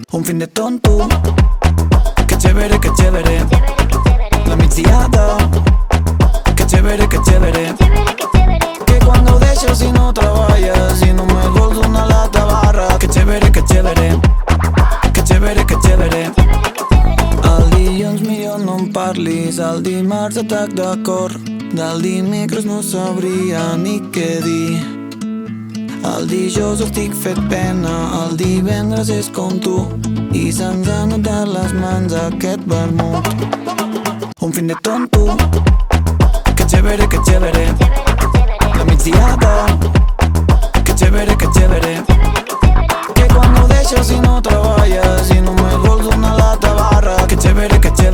Un fin de tonto, que chévere, la mixdiada, que chévere, que cuando deixes i no treballes i només vols una lata barra, que chévere, que chévere. El dilluns millor no em parlis, el dimarts atac de cor, del dimecres no sabria ni què dir. El dijous estic fet pena, el divendres és com tu i se'ns han notat les mans aquest vermut. Un fin de tonto, que chévere, la mixdiada, que chévere, que cuando deixes i no treballes i només vols una lata barra, que chévere.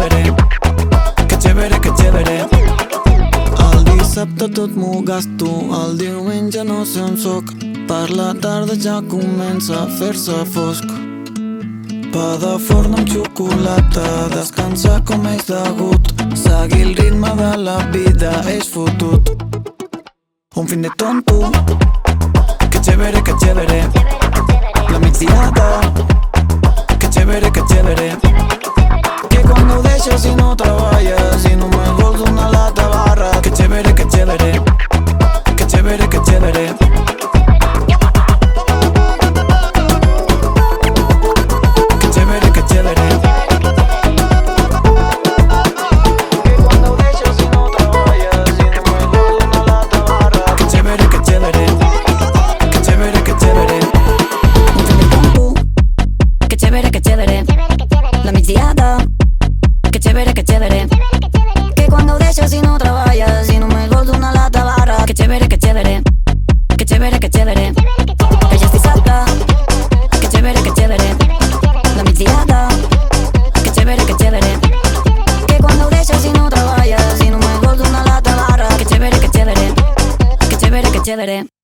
El dissabte tot m'ho gasto, el diumenge no sé on soc, per la tarda ja comença a fer-se fosc. Pa de forn amb xocolata, descansar com és degut, seguir el ritme de la vida és fotut. Un fin de tonto, que chévere, la mixdiada, que chévere, que cuando deixes i no treballes i només vols una lata barra, que chévere. La mixdiada, que chévere, que cuando deixes i no treballes i només vols una lata barra, que chévere, que ja és dissabte, que chévere, la mixdiada, que chévere, que cuando deixes i no treballes i només vols una lata barra, que chévere.